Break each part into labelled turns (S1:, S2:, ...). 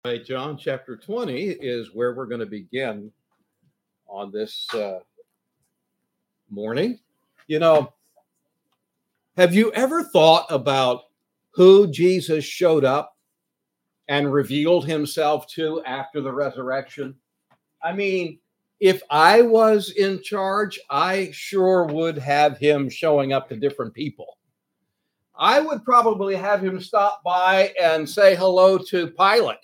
S1: Right, John chapter 20 is where we're going to begin on this morning. You know, have you ever thought about who Jesus showed up and revealed himself to after the resurrection? I mean, if I was in charge, I sure would have him showing up to different people. I would probably have him stop by and say hello to Pilate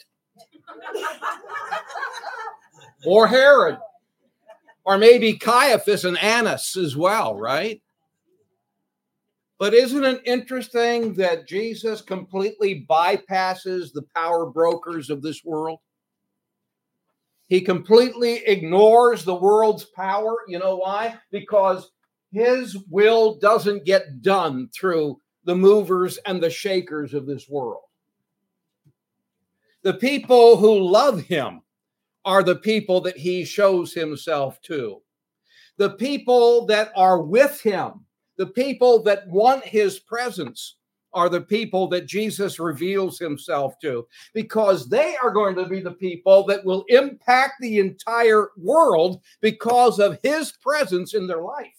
S1: or Herod, or maybe Caiaphas and Annas as well, right? But isn't it interesting that Jesus completely bypasses the power brokers of this world? He completely ignores the world's power. You know why? Because his will doesn't get done through the movers and the shakers of this world. The people who love him are the people that he shows himself to. The people that are with him, the people that want his presence, are the people that Jesus reveals himself to, because they are going to be the people that will impact the entire world because of his presence in their life.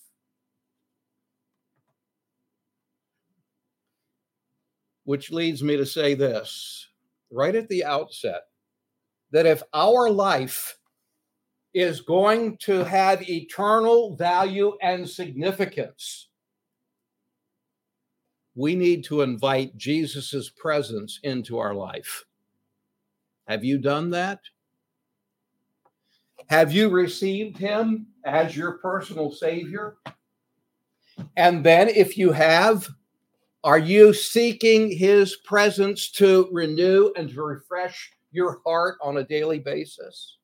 S1: Which leads me to say this right at the outset, that if our life is going to have eternal value and significance, we need to invite Jesus's presence into our life. Have you done that? Have you received him as your personal Savior? And then, if you have, are you seeking his presence to renew and to refresh your heart on a daily basis?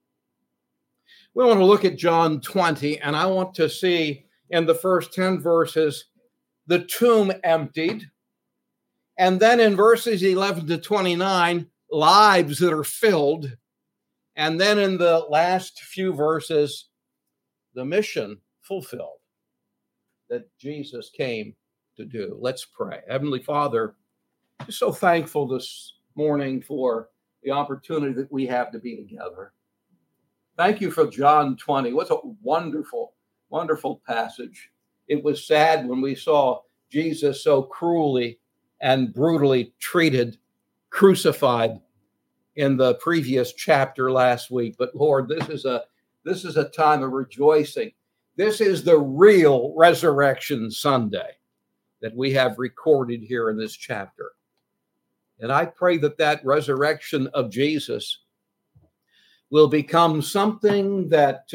S1: We want to look at John 20, and I want to see in the first 10 verses the tomb emptied, and then in verses 11 to 29, lives that are filled, and then in the last few verses, the mission fulfilled that Jesus came to do. Let's pray. Heavenly Father, I'm so thankful this morning for the opportunity that we have to be together. Thank you for John 20. What a wonderful, wonderful passage. It was sad when we saw Jesus so cruelly and brutally treated, crucified in the previous chapter last week. But Lord, this is a time of rejoicing. This is the real Resurrection Sunday that we have recorded here in this chapter. And I pray that that resurrection of Jesus will become something that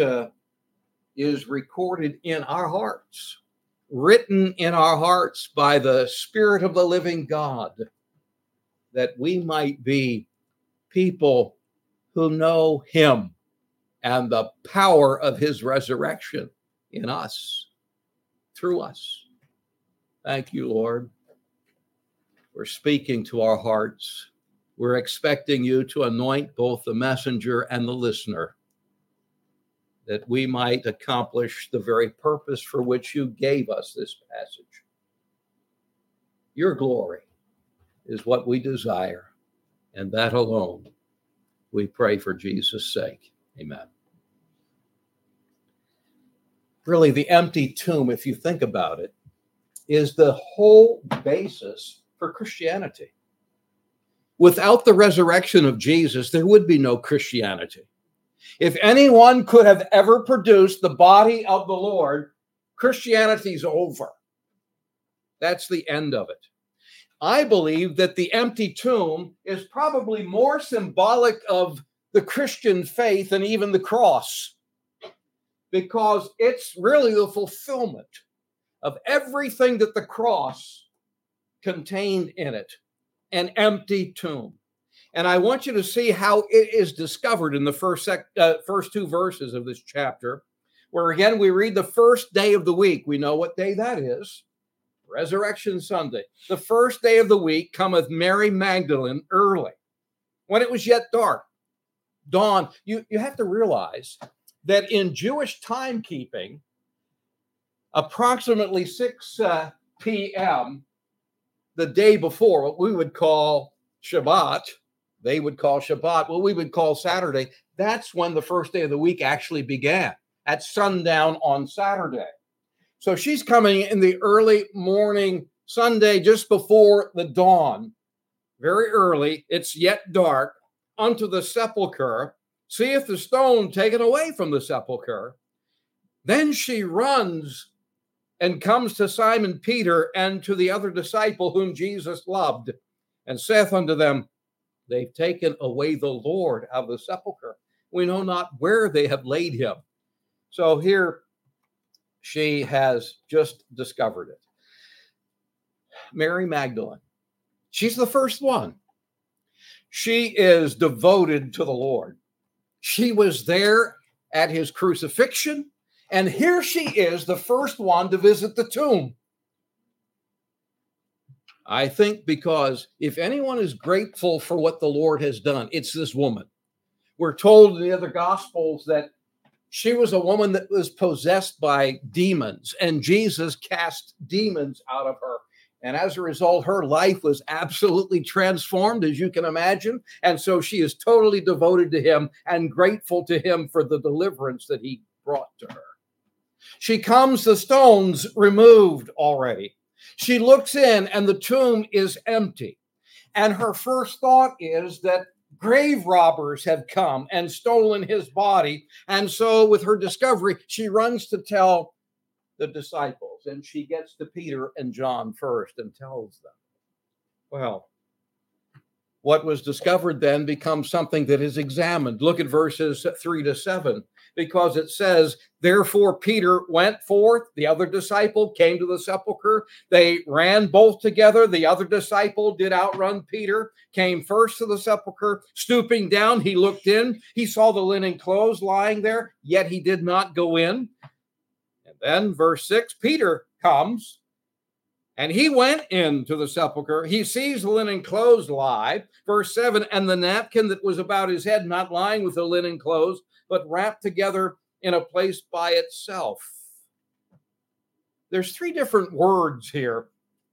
S1: is recorded in our hearts, written in our hearts by the Spirit of the living God, that we might be people who know him and the power of his resurrection in us, through us. Thank you, Lord. We're speaking to our hearts. We're expecting you to anoint both the messenger and the listener, that we might accomplish the very purpose for which you gave us this passage. Your glory is what we desire, and that alone we pray for Jesus' sake. Amen. Really, the empty tomb, if you think about it, is the whole basis for Christianity. Without the resurrection of Jesus, there would be no Christianity. If anyone could have ever produced the body of the Lord, Christianity's over. That's the end of it. I believe that the empty tomb is probably more symbolic of the Christian faith than even the cross, because it's really the fulfillment of everything that the cross contained in it, an empty tomb. And I want you to see how it is discovered in the first two verses of this chapter, where again we read the first day of the week. We know what day that is. Resurrection Sunday. The first day of the week cometh Mary Magdalene early, when it was yet dark. Dawn. You have to realize that in Jewish timekeeping, approximately 6 p.m. the day before, what we would call Shabbat, they would call Shabbat, what we would call Saturday. That's when the first day of the week actually began, at sundown on Saturday. So she's coming in the early morning, Sunday, just before the dawn, very early, it's yet dark, unto the sepulchre, seeth the stone taken away from the sepulchre. Then she runs and comes to Simon Peter and to the other disciple whom Jesus loved, and saith unto them, they've taken away the Lord out of the sepulchre. We know not where they have laid him. So here she has just discovered it. Mary Magdalene, she's the first one. She is devoted to the Lord. She was there at his crucifixion, and here she is, the first one to visit the tomb. I think because if anyone is grateful for what the Lord has done, it's this woman. We're told in the other Gospels that she was a woman that was possessed by demons, and Jesus cast demons out of her. And as a result, her life was absolutely transformed, as you can imagine. And so she is totally devoted to him and grateful to him for the deliverance that he brought to her. She comes, the stones removed already. She looks in and the tomb is empty. And her first thought is that grave robbers have come and stolen his body. And so with her discovery, she runs to tell the disciples, and she gets to Peter and John first and tells them. Well, what was discovered then becomes something that is examined. Look at verses 3-7, because it says, therefore Peter went forth, the other disciple came to the sepulchre. They ran both together. The other disciple did outrun Peter, came first to the sepulchre. Stooping down, he looked in. He saw the linen clothes lying there, yet he did not go in. And then verse 6, Peter comes, and he went into the sepulchre. He sees the linen clothes lie. Verse 7, and the napkin that was about his head, not lying with the linen clothes, but wrapped together in a place by itself. There's 3 different words here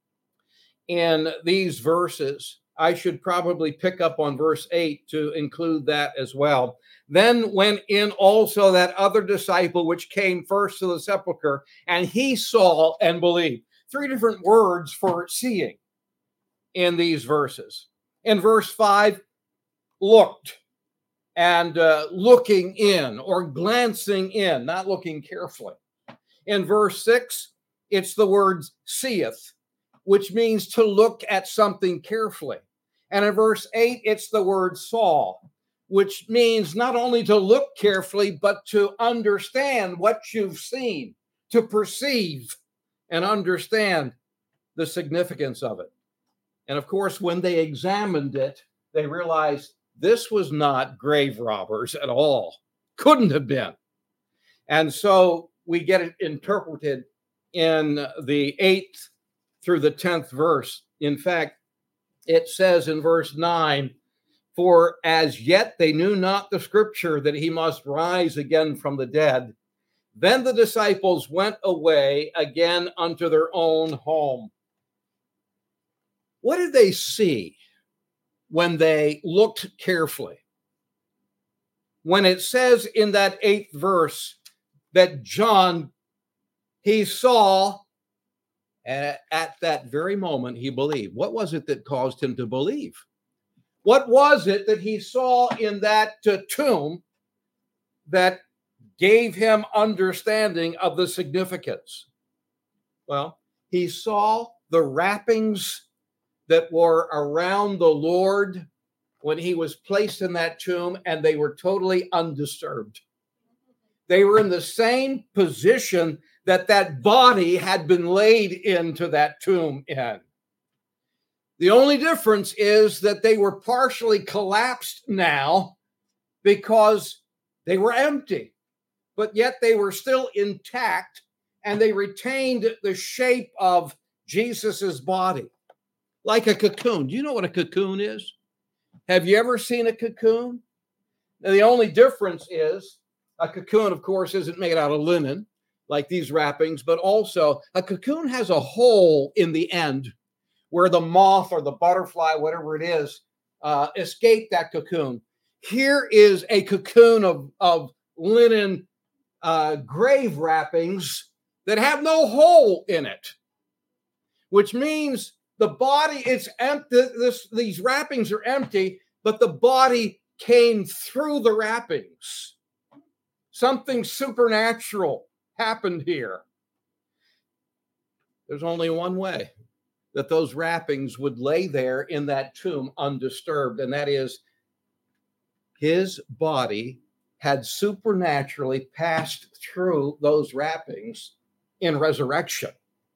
S1: in these verses. I should probably pick up on verse 8 to include that as well. Then went in also that other disciple which came first to the sepulchre, and he saw and believed. 3 different words for seeing in these verses. In verse 5, looked, and looking in or glancing in, not looking carefully. In verse 6, it's the word seeth, which means to look at something carefully. And in verse 8, it's the word saw, which means not only to look carefully, but to understand what you've seen, to perceive and understand the significance of it. And of course, when they examined it, they realized this was not grave robbers at all. Couldn't have been. And so we get it interpreted in the 8th through the 10th verse. In fact, it says in verse 9, for as yet they knew not the scripture that he must rise again from the dead. Then the disciples went away again unto their own home. What did they see when they looked carefully? When it says in that 8th verse that John, he saw, and at that very moment he believed. What was it that caused him to believe? What was it that he saw in that tomb that gave him understanding of the significance? Well, he saw the wrappings that were around the Lord when he was placed in that tomb, and they were totally undisturbed. They were in the same position that that body had been laid into that tomb in. The only difference is that they were partially collapsed now because they were empty, but yet they were still intact, and they retained the shape of Jesus's body, like a cocoon. Do you know what a cocoon is? Have you ever seen a cocoon? Now, the only difference is a cocoon, of course, isn't made out of linen like these wrappings, but also a cocoon has a hole in the end where the moth or the butterfly, whatever it is, escape that cocoon. Here is a cocoon of linen grave wrappings that have no hole in it, which means the body is empty. These wrappings are empty, but the body came through the wrappings. Something supernatural happened here. There's only one way that those wrappings would lay there in that tomb undisturbed, and that is his body had supernaturally passed through those wrappings in resurrection.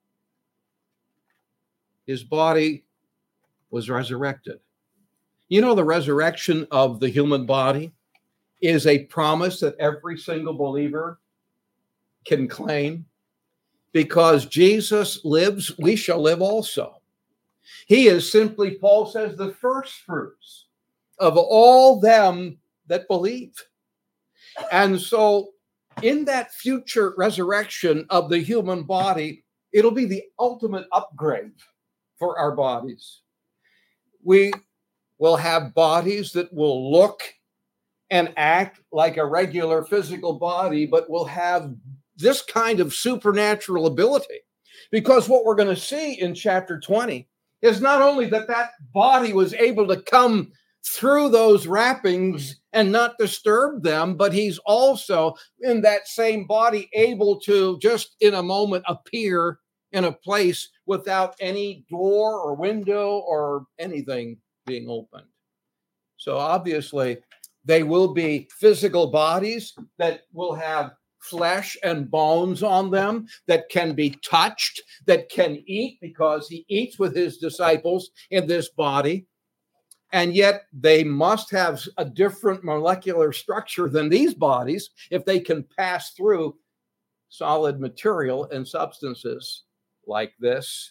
S1: His body was resurrected. You know, the resurrection of the human body is a promise that every single believer can claim. Because Jesus lives, we shall live also. He is simply, Paul says, the first fruits of all them that believe. And so in that future resurrection of the human body, it'll be the ultimate upgrade for our bodies. We will have bodies that will look and act like a regular physical body, but will have this kind of supernatural ability. Because what we're going to see in chapter 20 is not only that that body was able to come through those wrappings and not disturb them, but he's also in that same body able to just in a moment appear in a place without any door or window or anything being opened. So obviously, they will be physical bodies that will have flesh and bones on them, that can be touched, that can eat, because he eats with his disciples in this body. And yet they must have a different molecular structure than these bodies if they can pass through solid material and substances like this.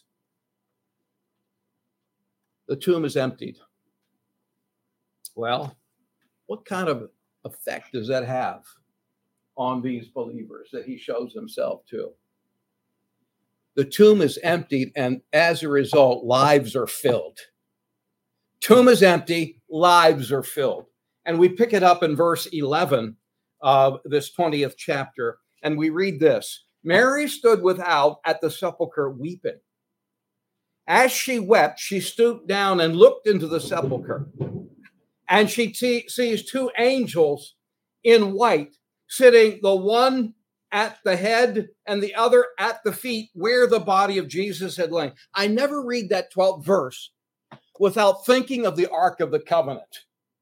S1: The tomb is emptied. Well, what kind of effect does that have on these believers that he shows himself to? The tomb is emptied, and as a result, lives are filled. Tomb is empty, lives are filled. And we pick it up in verse 11 of this 20th chapter, and we read this. Mary stood without at the sepulchre weeping. As she wept, she stooped down and looked into the sepulchre, and she sees two angels in white, sitting, the one at the head and the other at the feet where the body of Jesus had lain. I never read that 12th verse without thinking of the Ark of the Covenant.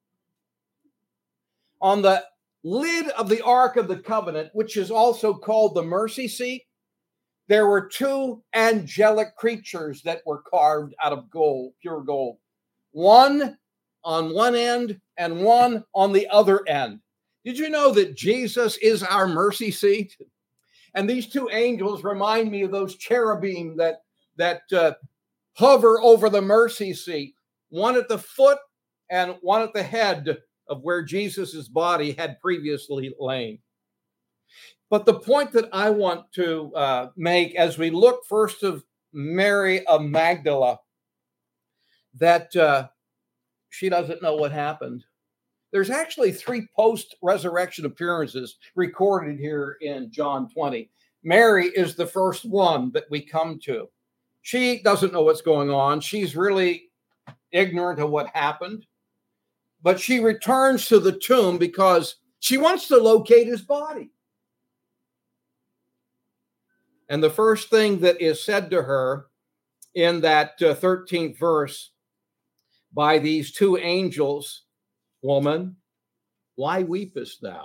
S1: On the lid of the Ark of the Covenant, which is also called the mercy seat, there were two angelic creatures that were carved out of gold, pure gold. One on one end and one on the other end. Did you know that Jesus is our mercy seat? And these two angels remind me of those cherubim that hover over the mercy seat, one at the foot and one at the head of where Jesus's body had previously lain. But the point that I want to make as we look first of Mary of Magdala, that she doesn't know what happened. There's actually 3 post-resurrection appearances recorded here in John 20. Mary is the first one that we come to. She doesn't know what's going on. She's really ignorant of what happened. But she returns to the tomb because she wants to locate his body. And the first thing that is said to her in that 13th verse by these two angels, woman, why weepest thou?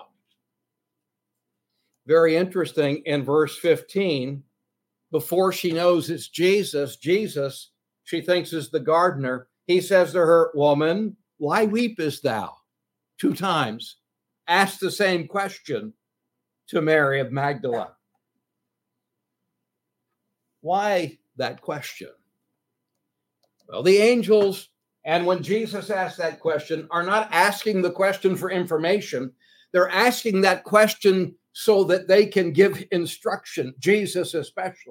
S1: Very interesting, in verse 15, before she knows it's Jesus, she thinks is the gardener. He says to her, woman, why weepest thou? 2 times. Ask the same question to Mary of Magdala. Why that question? Well, the angels, and when Jesus asked that question, are not asking the question for information. They're asking that question so that they can give instruction, Jesus especially.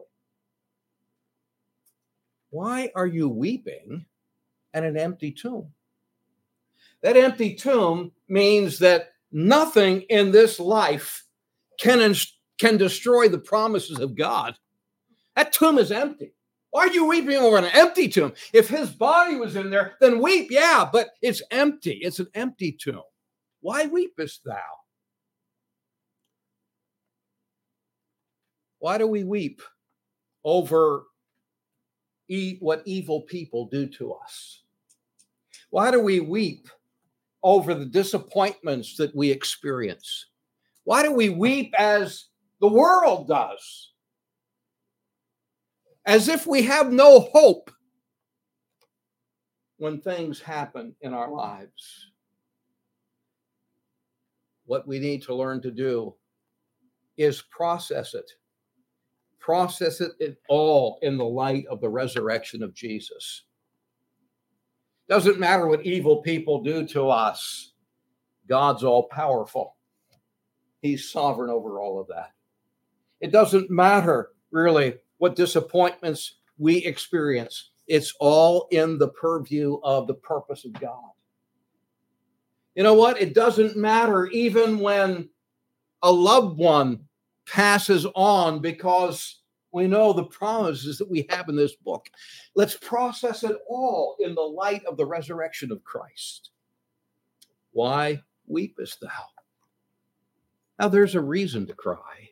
S1: Why are you weeping at an empty tomb? That empty tomb means that nothing in this life can destroy the promises of God. That tomb is empty. Why are you weeping over an empty tomb? If his body was in there, then weep, yeah, but it's empty. It's an empty tomb. Why weepest thou? Why do we weep over what evil people do to us? Why do we weep over the disappointments that we experience? Why do we weep as the world does? As if we have no hope when things happen in our lives. What we need to learn to do is process it. Process it all in the light of the resurrection of Jesus. Doesn't matter what evil people do to us. God's all powerful. He's sovereign over all of that. It doesn't matter really what disappointments we experience. It's all in the purview of the purpose of God. You know what? It doesn't matter even when a loved one passes on, because we know the promises that we have in this book. Let's process it all in the light of the resurrection of Christ. Why weepest thou? Now, there's a reason to cry,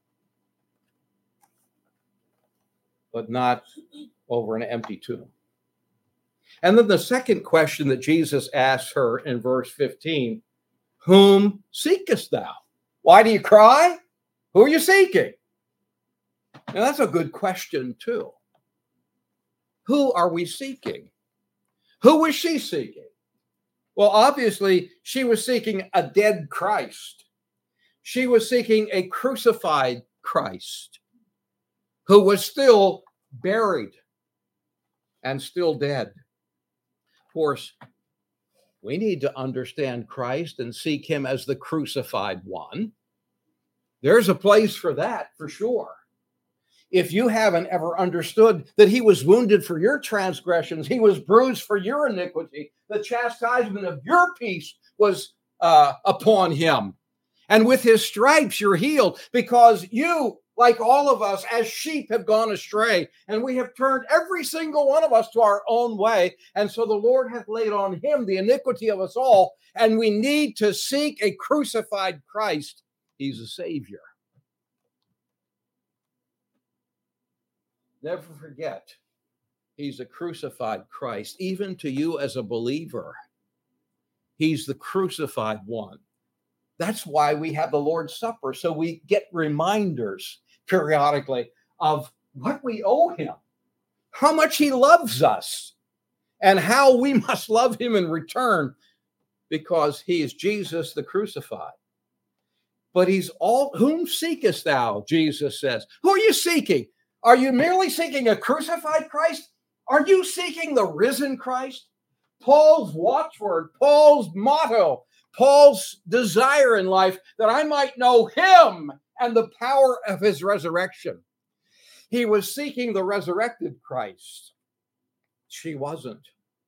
S1: but not over an empty tomb. And then the second question that Jesus asks her in verse 15, whom seekest thou? Why do you cry? Who are you seeking? Now, that's a good question, too. Who are we seeking? Who was she seeking? Well, obviously, she was seeking a dead Christ. She was seeking a crucified Christ who was still buried and still dead. Of course, we need to understand Christ and seek him as the crucified one. There's a place for that, for sure. If you haven't ever understood that he was wounded for your transgressions, he was bruised for your iniquity, the chastisement of your peace was upon him. And with his stripes, you're healed, because you, like all of us, as sheep have gone astray, and we have turned every single one of us to our own way. And so the Lord hath laid on him the iniquity of us all. And we need to seek a crucified Christ. He's a Savior. Never forget, he's a crucified Christ. Even to you as a believer, he's the crucified one. That's why we have the Lord's Supper, so we get reminders periodically of what we owe him, how much he loves us, and how we must love him in return, because he is Jesus the crucified. But he's all, whom seekest thou, Jesus says. Who are you seeking? Are you merely seeking a crucified Christ? Are you seeking the risen Christ? Paul's watchword, Paul's motto, Paul's desire in life, that I might know him and the power of his resurrection. He was seeking the resurrected Christ. She wasn't.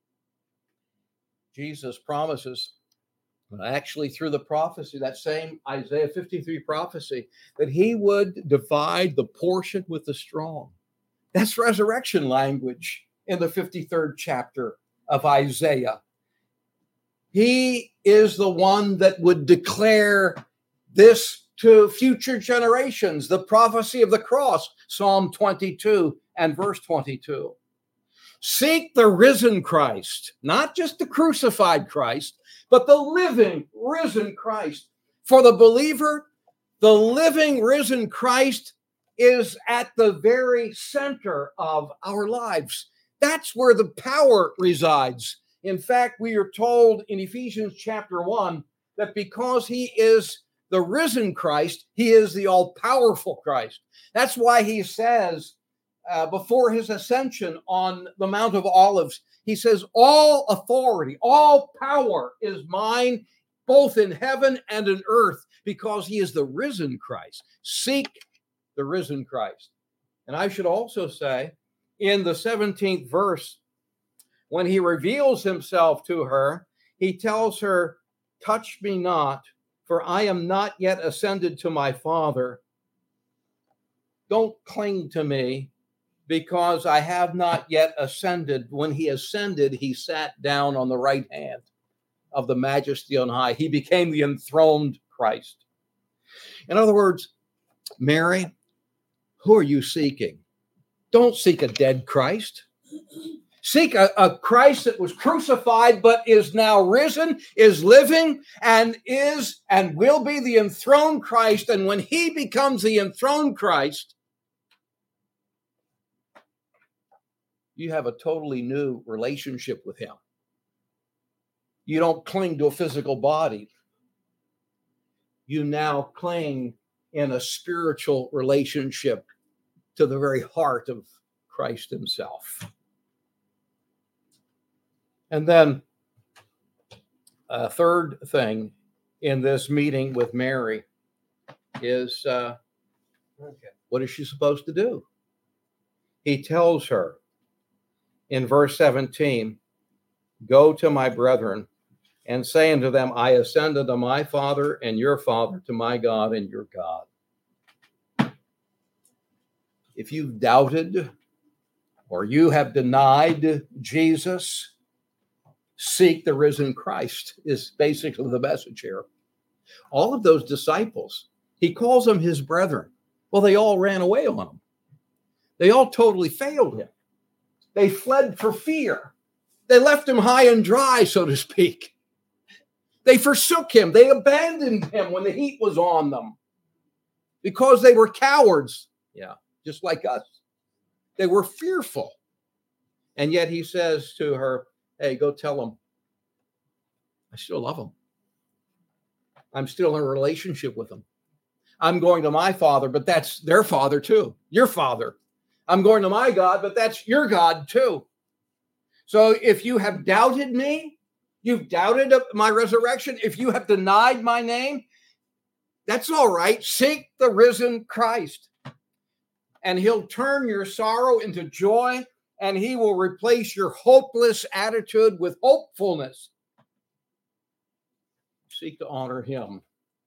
S1: Jesus promises, actually through the prophecy, that same Isaiah 53 prophecy, that he would divide the portion with the strong. That's resurrection language in the 53rd chapter of Isaiah. He is the one that would declare this to future generations, the prophecy of the cross, Psalm 22 and verse 22. Seek the risen Christ, not just the crucified Christ, but the living, risen Christ. For the believer, the living, risen Christ is at the very center of our lives. That's where the power resides. In fact, we are told in Ephesians chapter 1 that because he is the risen Christ, he is the all-powerful Christ. That's why he says, before his ascension on the Mount of Olives, he says, all authority, all power is mine, both in heaven and in earth, because he is the risen Christ. Seek the risen Christ. And I should also say, in the 17th verse, when he reveals himself to her, he tells her, touch me not, for I am not yet ascended to my Father. Don't cling to me, because I have not yet ascended. When he ascended, he sat down on the right hand of the Majesty on high. He became the enthroned Christ. In other words, Mary, who are you seeking? Don't seek a dead Christ. Seek a Christ that was crucified, but is now risen, is living, and will be the enthroned Christ. And when he becomes the enthroned Christ, you have a totally new relationship with him. You don't cling to a physical body. You now cling in a spiritual relationship to the very heart of Christ himself. And then a third thing in this meeting with Mary is, what is she supposed to do? He tells her in verse 17, go to my brethren and say unto them, I ascend unto my Father and your Father, to my God and your God. If you've doubted or you have denied Jesus, seek the risen Christ is basically the message here. All of those disciples, he calls them his brethren. Well, they all ran away on him. They all totally failed him. They fled for fear. They left him high and dry, so to speak. They forsook him. They abandoned him when the heat was on them because they were cowards. Yeah, just like us. They were fearful. And yet he says to her, hey, go tell them I still love them. I'm still in a relationship with them. I'm going to my Father, but that's their Father too, your Father. I'm going to my God, but that's your God too. So if you have doubted me, you've doubted my resurrection, if you have denied my name, that's all right. Seek the risen Christ, and he'll turn your sorrow into joy, and he will replace your hopeless attitude with hopefulness. Seek to honor him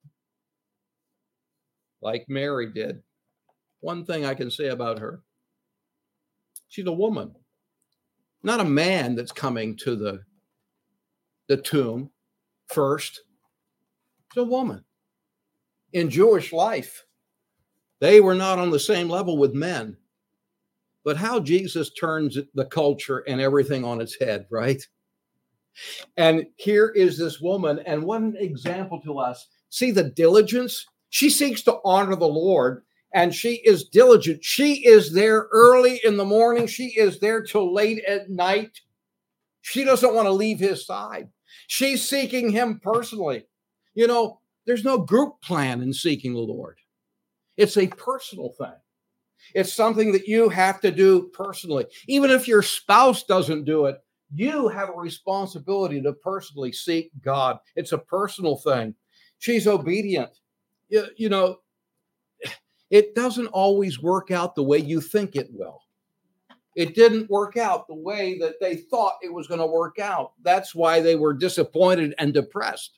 S1: like Mary did. One thing I can say about her, she's a woman, not a man that's coming to the tomb first. It's a woman. In Jewish life, they were not on the same level with men. But how Jesus turns the culture and everything on its head, right? And here is this woman, and one example to us. See the diligence? She seeks to honor the Lord, and she is diligent. She is there early in the morning. She is there till late at night. She doesn't want to leave his side. She's seeking him personally. You know, there's no group plan in seeking the Lord. It's a personal thing. It's something that you have to do personally. Even if your spouse doesn't do it, you have a responsibility to personally seek God. It's a personal thing. She's obedient. You know, it doesn't always work out the way you think it will. It didn't work out the way that they thought it was going to work out. That's why they were disappointed and depressed.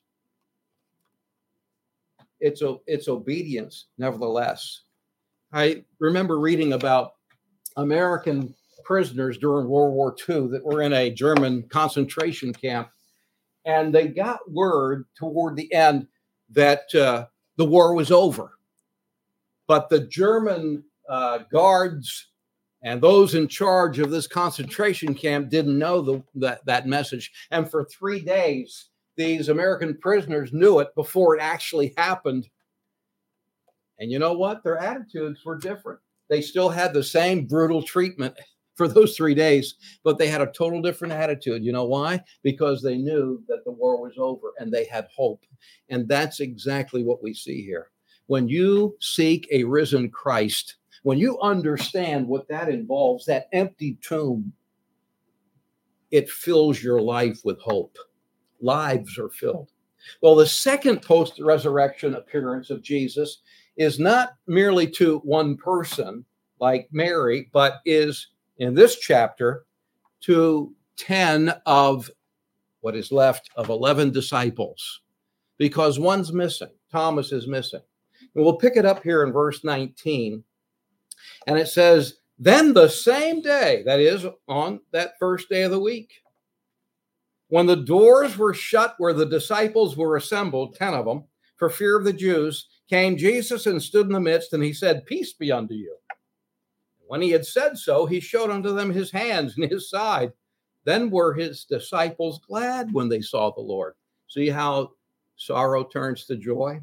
S1: It's obedience, nevertheless. I remember reading about American prisoners during World War II that were in a German concentration camp, and they got word toward the end that the war was over. But the German guards and those in charge of this concentration camp didn't know that message. And for 3 days, these American prisoners knew it before it actually happened. And you know what? Their attitudes were different. They still had the same brutal treatment for those 3 days, but they had a total different attitude. You know why? Because they knew that the war was over and they had hope. And that's exactly what we see here. When you seek a risen Christ, when you understand what that involves, that empty tomb, it fills your life with hope. Lives are filled. Well, the second post-resurrection appearance of Jesus is not merely to one person like Mary, but is in this chapter to 10 of what is left of 11 disciples, because one's missing. Thomas is missing. And we'll pick it up here in verse 19. And it says, then the same day, that is on that first day of the week, when the doors were shut where the disciples were assembled, 10 of them, for fear of the Jews, came Jesus and stood in the midst, and he said, peace be unto you. When he had said so, he showed unto them his hands and his side. Then were his disciples glad when they saw the Lord. See how sorrow turns to joy?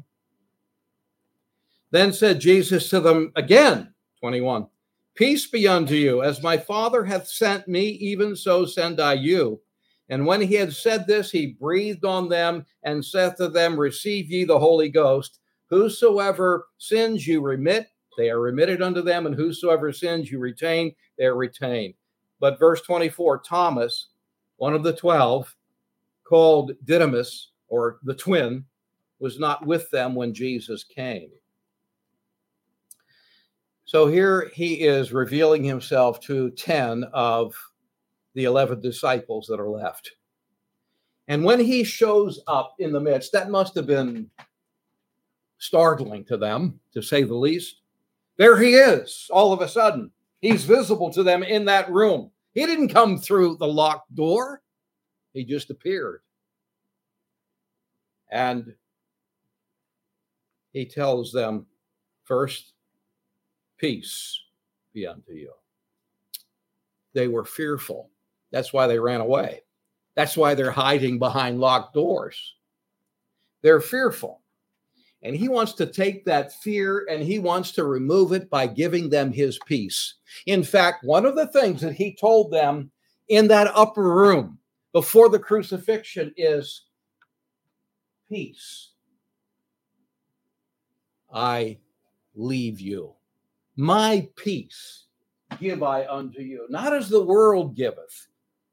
S1: Then said Jesus to them again, 21, peace be unto you. As my Father hath sent me, even so send I you. And when he had said this, he breathed on them and saith to them, receive ye the Holy Ghost. Whosoever sins you remit, they are remitted unto them, and whosoever sins you retain, they are retained. But verse 24, Thomas, one of the 12, called Didymus, or the twin, was not with them when Jesus came. So here he is revealing himself to 10 of the 11 disciples that are left. And when he shows up in the midst, that must have been startling to them, to say the least. There he is, all of a sudden. He's visible to them in that room. He didn't come through the locked door. He just appeared. And he tells them, first, peace be unto you. They were fearful. That's why they ran away. That's why they're hiding behind locked doors. They're fearful. And he wants to take that fear and he wants to remove it by giving them his peace. In fact, one of the things that he told them in that upper room before the crucifixion is, peace I leave you. My peace give I unto you, not as the world giveth.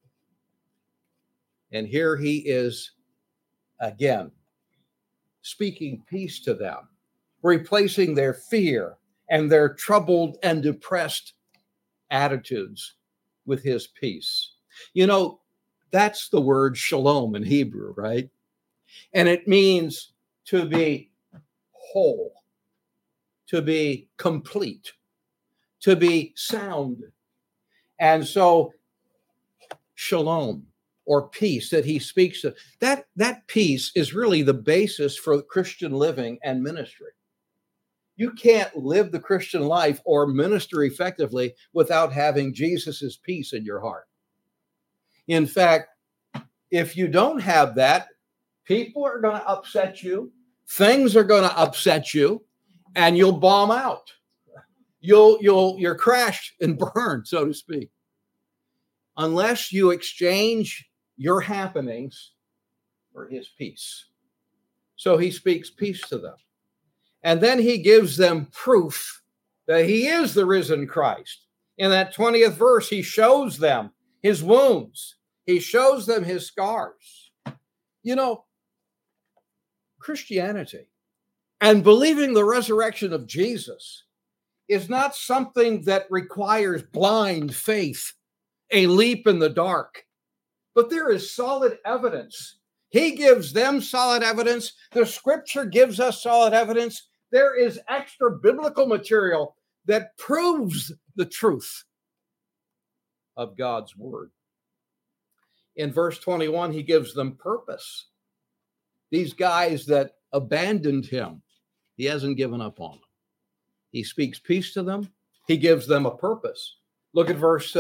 S1: And here he is again, speaking peace to them, replacing their fear and their troubled and depressed attitudes with his peace. You know, that's the word shalom in Hebrew, right? And it means to be whole, to be complete, to be sound. And so shalom, or peace that he speaks of, that peace is really the basis for Christian living and ministry. You can't live the Christian life or minister effectively without having Jesus's peace in your heart. In fact, if you don't have that, people are going to upset you, things are going to upset you, and you'll bomb out. You're crashed and burned, so to speak, unless you exchange your happenings for his peace. So he speaks peace to them. And then he gives them proof that he is the risen Christ. In that 20th verse, he shows them his wounds. He shows them his scars. You know, Christianity and believing the resurrection of Jesus is not something that requires blind faith, a leap in the dark. But there is solid evidence. He gives them solid evidence. The scripture gives us solid evidence. There is extra biblical material that proves the truth of God's word. In verse 21, he gives them purpose. These guys that abandoned him, he hasn't given up on them. He speaks peace to them. He gives them a purpose. Look at verse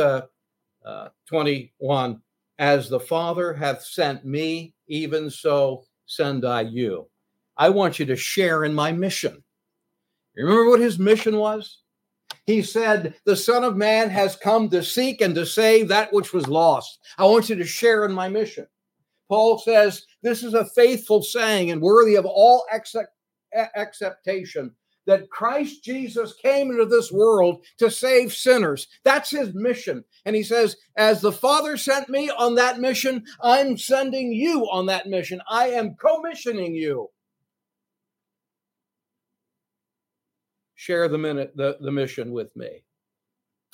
S1: 21. As the Father hath sent me, even so send I you. I want you to share in my mission. Remember what his mission was? He said, the Son of Man has come to seek and to save that which was lost. I want you to share in my mission. Paul says, this is a faithful saying and worthy of all acceptation, that Christ Jesus came into this world to save sinners. That's his mission. And he says, as the Father sent me on that mission, I'm sending you on that mission. I am commissioning you. Share the mission with me.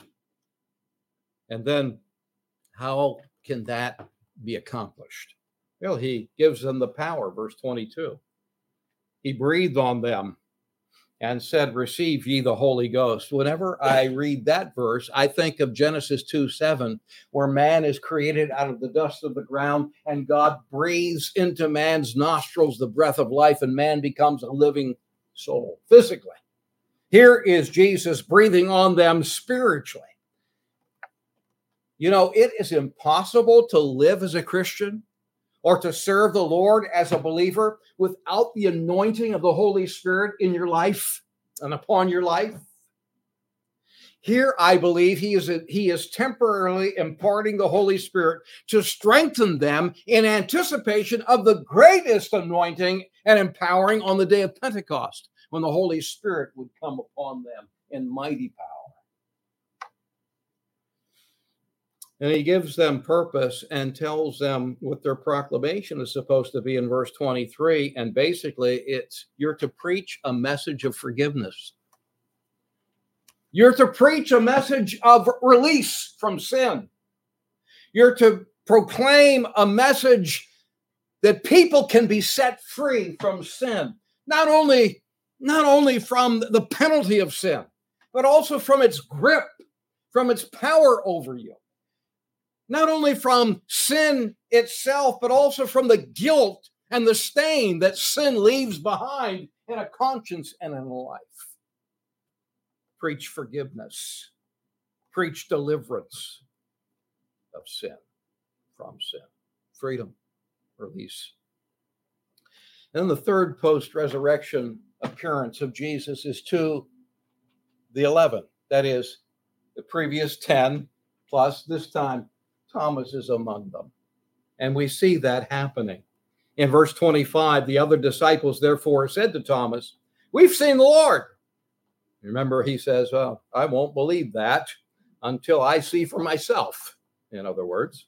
S1: And then how can that be accomplished? Well, he gives them the power, verse 22. He breathed on them and said, receive ye the Holy Ghost. Whenever I read that verse, I think of Genesis 2:7, where man is created out of the dust of the ground, and God breathes into man's nostrils the breath of life, and man becomes a living soul, physically. Here is Jesus breathing on them spiritually. You know, it is impossible to live as a Christian or to serve the Lord as a believer without the anointing of the Holy Spirit in your life and upon your life. Here, I believe he is temporarily imparting the Holy Spirit to strengthen them in anticipation of the greatest anointing and empowering on the day of Pentecost, when the Holy Spirit would come upon them in mighty power. And he gives them purpose and tells them what their proclamation is supposed to be in verse 23. And basically, you're to preach a message of forgiveness. You're to preach a message of release from sin. You're to proclaim a message that people can be set free from sin. Not only from the penalty of sin, but also from its grip, from its power over you. Not only from sin itself, but also from the guilt and the stain that sin leaves behind in a conscience and in a life. Preach forgiveness. Preach deliverance of sin, from sin. Freedom, release. And the third post-resurrection appearance of Jesus is to the 11. That is, the previous 10, plus this time Thomas is among them. And we see that happening. In verse 25, the other disciples therefore said to Thomas, we've seen the Lord. Remember, he says, well, I won't believe that until I see for myself, in other words.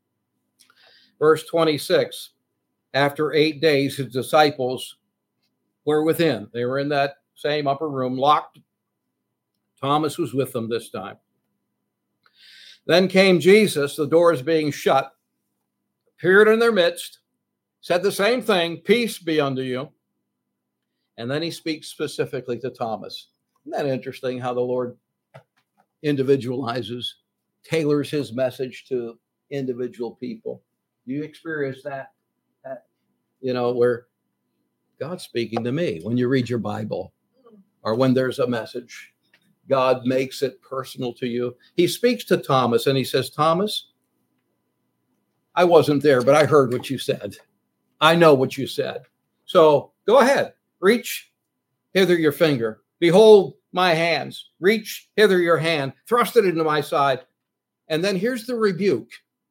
S1: Verse 26, after 8 days, his disciples were within. They were in that same upper room, locked. Thomas was with them this time. Then came Jesus, the doors being shut, appeared in their midst, said the same thing, peace be unto you. And then he speaks specifically to Thomas. Isn't that interesting how the Lord individualizes, tailors his message to individual people? Do you experience that? Where God's speaking to me when you read your Bible or when there's a message. God makes it personal to you. He speaks to Thomas and he says, Thomas, I wasn't there, but I heard what you said. I know what you said. So go ahead, reach hither your finger. Behold my hands. Reach hither your hand. Thrust it into my side. And then here's the rebuke.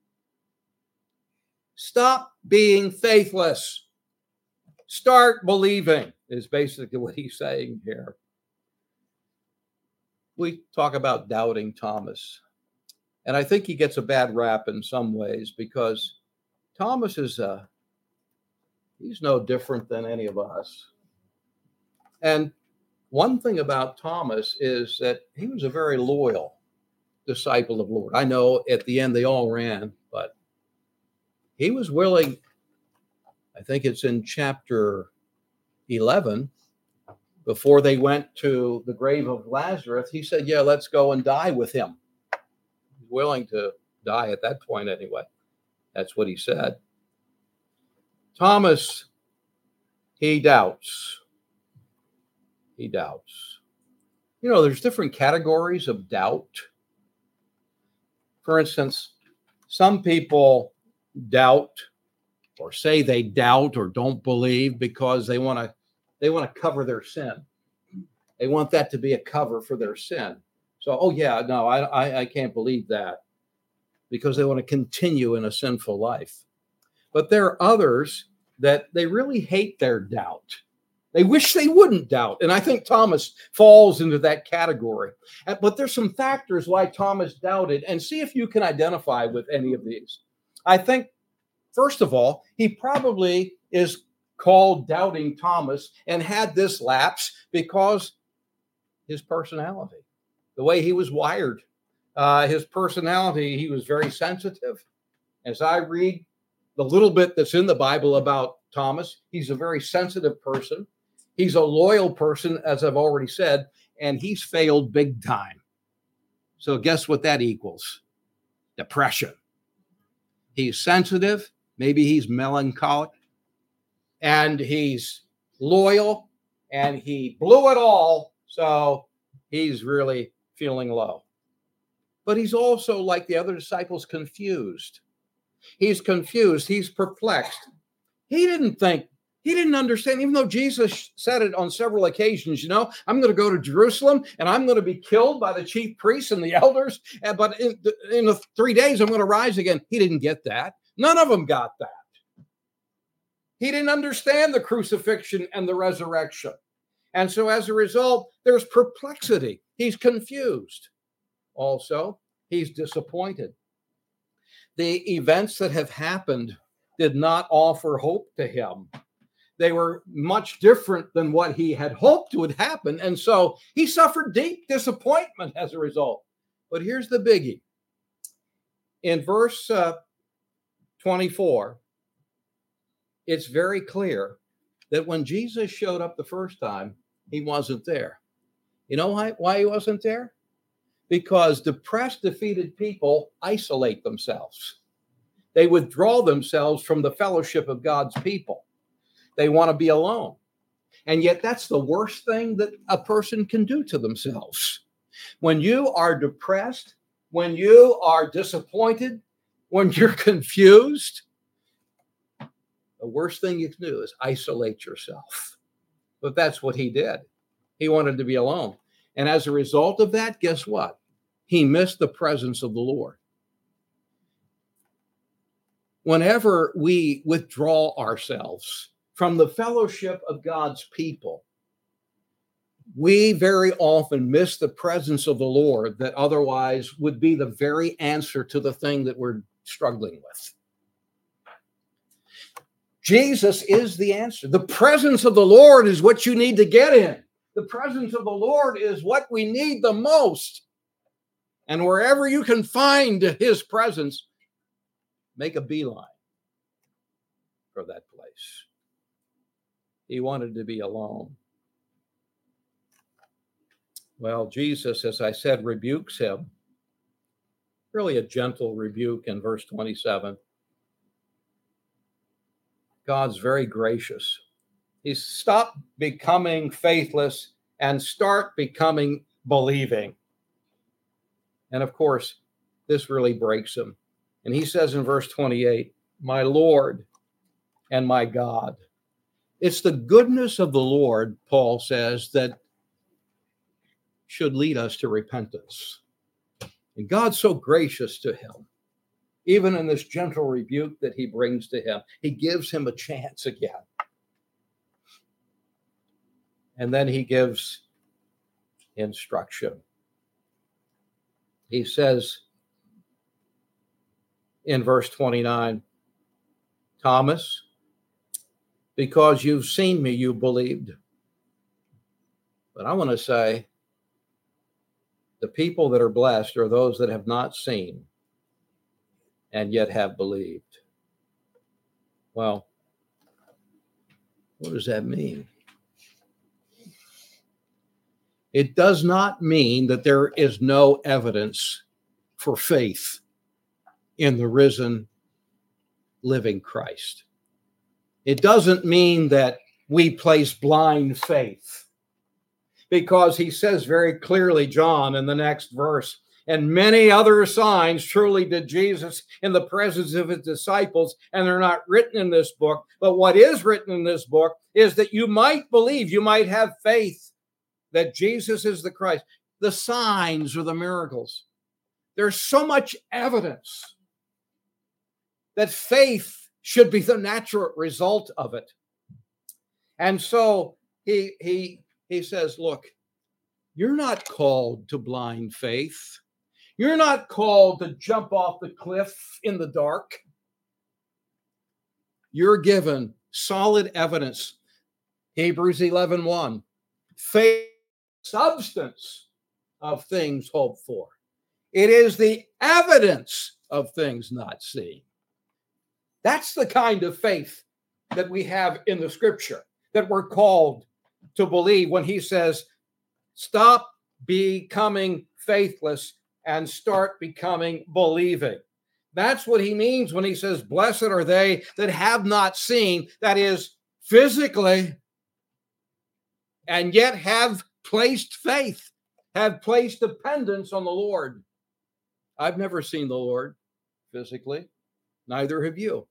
S1: Stop being faithless. Start believing is basically what he's saying here. We talk about doubting Thomas. And I think he gets a bad rap in some ways because Thomas he's no different than any of us. And one thing about Thomas is that he was a very loyal disciple of the Lord. I know at the end they all ran, but he was willing. I think it's in chapter 11, before they went to the grave of Lazarus, he said, yeah, let's go and die with him. He's willing to die at that point anyway. That's what he said. Thomas, he doubts. He doubts. There's different categories of doubt. For instance, some people doubt or say they doubt or don't believe because they want to cover their sin. They want that to be a cover for their sin. So, I can't believe that because they want to continue in a sinful life. But there are others that they really hate their doubt. They wish they wouldn't doubt. And I think Thomas falls into that category. But there's some factors why Thomas doubted, and see if you can identify with any of these. I think, first of all, he probably is called Doubting Thomas and had this lapse because his personality, the way he was wired, his personality, he was very sensitive. As I read the little bit that's in the Bible about Thomas, he's a very sensitive person. He's a loyal person, as I've already said, and he's failed big time. So guess what that equals? Depression. He's sensitive. Maybe he's melancholic. And he's loyal. And he blew it all. So he's really feeling low. But he's also, like the other disciples, confused. He's confused. He's perplexed. He didn't understand, even though Jesus said it on several occasions, I'm going to go to Jerusalem and I'm going to be killed by the chief priests and the elders. But in the 3 days, I'm going to rise again. He didn't get that. None of them got that. He didn't understand the crucifixion and the resurrection. And so as a result, there's perplexity. He's confused. Also, he's disappointed. The events that have happened did not offer hope to him. They were much different than what he had hoped would happen. And so he suffered deep disappointment as a result. But here's the biggie. In verse 24, it's very clear that when Jesus showed up the first time, he wasn't there. You know why he wasn't there? Because depressed, defeated people isolate themselves. They withdraw themselves from the fellowship of God's people. They want to be alone. And yet that's the worst thing that a person can do to themselves. When you are depressed, when you are disappointed, when you're confused, the worst thing you can do is isolate yourself. But that's what he did. He wanted to be alone. And as a result of that, guess what? He missed the presence of the Lord. Whenever we withdraw ourselves from the fellowship of God's people, we very often miss the presence of the Lord that otherwise would be the very answer to the thing that we're struggling with. Jesus is the answer. The presence of the Lord is what you need to get in. The presence of the Lord is what we need the most. And wherever you can find his presence, make a beeline for that place. He wanted to be alone. Well, Jesus, as I said, rebukes him. Really a gentle rebuke in verse 27. God's very gracious. He stop becoming faithless and start becoming believing. And of course, this really breaks him. And he says in verse 28, my Lord and my God. It's the goodness of the Lord, Paul says, that should lead us to repentance. And God's so gracious to him. Even in this gentle rebuke that he brings to him, he gives him a chance again. And then he gives instruction. He says in verse 29, Thomas, because you've seen me, you believed. But I want to say, the people that are blessed are those that have not seen and yet have believed. Well, what does that mean? It does not mean that there is no evidence for faith in the risen, living Christ. It doesn't mean that we place blind faith, because he says very clearly, John, in the next verse, and many other signs truly did Jesus in the presence of his disciples, and they're not written in this book. But what is written in this book is that you might believe, you might have faith that Jesus is the Christ. The signs or the miracles. There's so much evidence that faith should be the natural result of it. And so he says, look, you're not called to blind faith. You're not called to jump off the cliff in the dark. You're given solid evidence. Hebrews 11:1. Faith, substance of things hoped for. It is the evidence of things not seen. That's the kind of faith that we have in the scripture that we're called to believe when he says, stop becoming faithless and start becoming believing. That's what he means when he says, blessed are they that have not seen, that is, physically, and yet have placed faith, have placed dependence on the Lord. I've never seen the Lord physically, neither have you.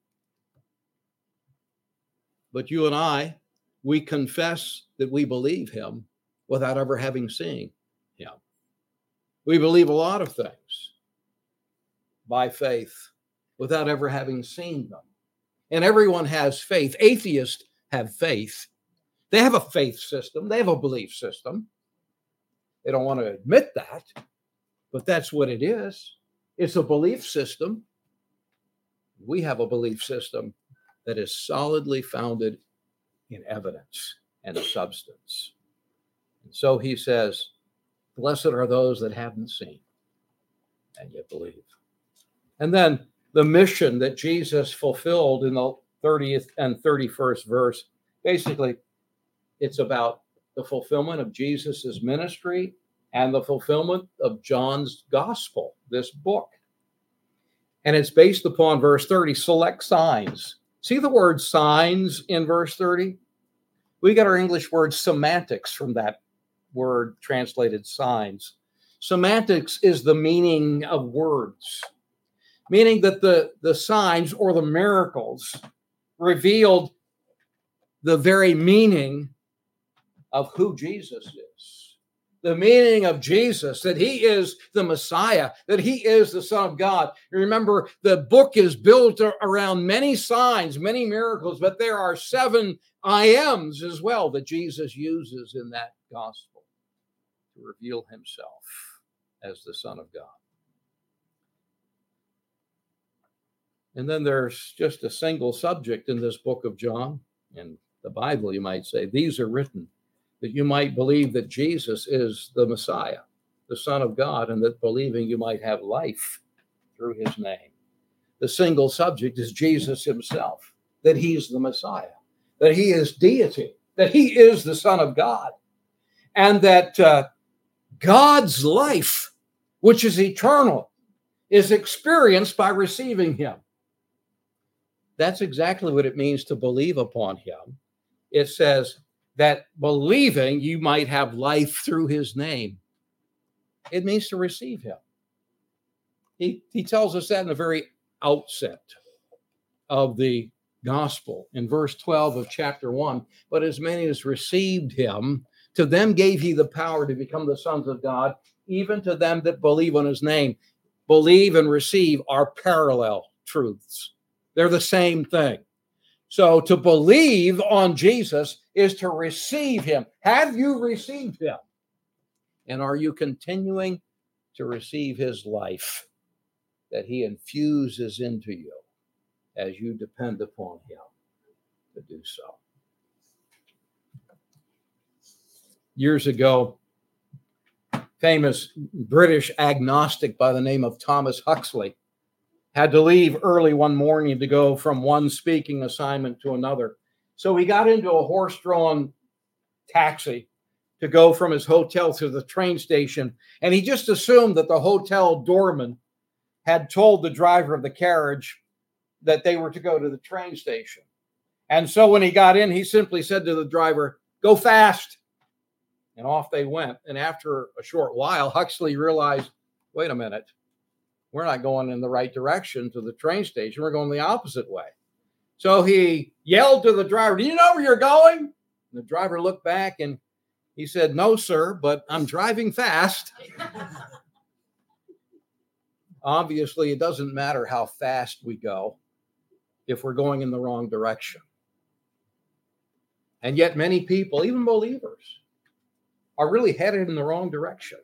S1: But you and I, we confess that we believe him without ever having seen him. We believe a lot of things by faith without ever having seen them. And everyone has faith. Atheists have faith. They have a faith system. They have a belief system. They don't want to admit that, but that's what it is. It's a belief system. We have a belief system that is solidly founded in evidence and substance. And so he says, blessed are those that haven't seen and yet believe. And then the mission that Jesus fulfilled in the 30th and 31st verse, basically, it's about the fulfillment of Jesus's ministry and the fulfillment of John's gospel, this book. And it's based upon verse 30, select signs. See the word signs in verse 30? We got our English word semantics from that word translated signs. Semantics is the meaning of words, meaning that the signs or the miracles revealed the very meaning of who Jesus is. The meaning of Jesus, that he is the Messiah, that he is the Son of God. You remember, the book is built around many signs, many miracles, but there are 7 I ams as well that Jesus uses in that gospel to reveal himself as the Son of God. And then there's just a single subject in this book of John, in the Bible, you might say. These are written that you might believe that Jesus is the Messiah, the Son of God, and that believing you might have life through his name. The single subject is Jesus himself, that he's the Messiah, that he is deity, that he is the Son of God, and that God's life, which is eternal, is experienced by receiving him. That's exactly what it means to believe upon him. It says that believing you might have life through his name. It means to receive him. He tells us that in the very outset of the gospel in verse 12 of chapter 1. But as many as received him, to them gave he the power to become the sons of God, even to them that believe on his name. Believe and receive are parallel truths. They're the same thing. So to believe on Jesus is to receive him. Have you received him? And are you continuing to receive his life that he infuses into you as you depend upon him to do so? Years ago, famous British agnostic by the name of Thomas Huxley had to leave early one morning to go from one speaking assignment to another. So he got into a horse-drawn taxi to go from his hotel to the train station. And he just assumed that the hotel doorman had told the driver of the carriage that they were to go to the train station. And so when he got in, he simply said to the driver, "Go fast." And off they went. And after a short while, Huxley realized, wait a minute, we're not going in the right direction to the train station. We're going the opposite way. So he yelled to the driver, "Do you know where you're going?" And the driver looked back and he said, "No, sir, but I'm driving fast." Obviously, it doesn't matter how fast we go if we're going in the wrong direction. And yet many people, even believers, are really headed in the wrong direction.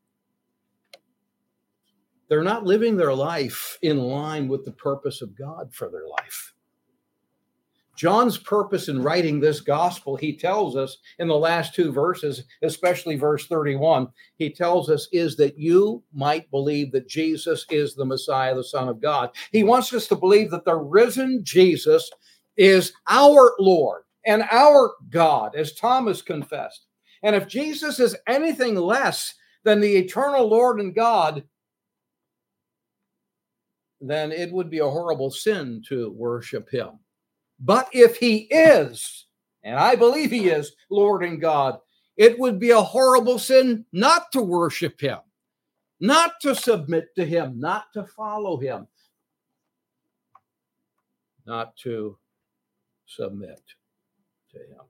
S1: They're not living their life in line with the purpose of God for their life. John's purpose in writing this gospel, he tells us in the last two verses, especially verse 31, he tells us is that you might believe that Jesus is the Messiah, the Son of God. He wants us to believe that the risen Jesus is our Lord and our God, as Thomas confessed. And if Jesus is anything less than the eternal Lord and God, then it would be a horrible sin to worship him. But if he is, and I believe he is, Lord and God, it would be a horrible sin not to worship him, not to submit to him, not to follow him, not to submit to him.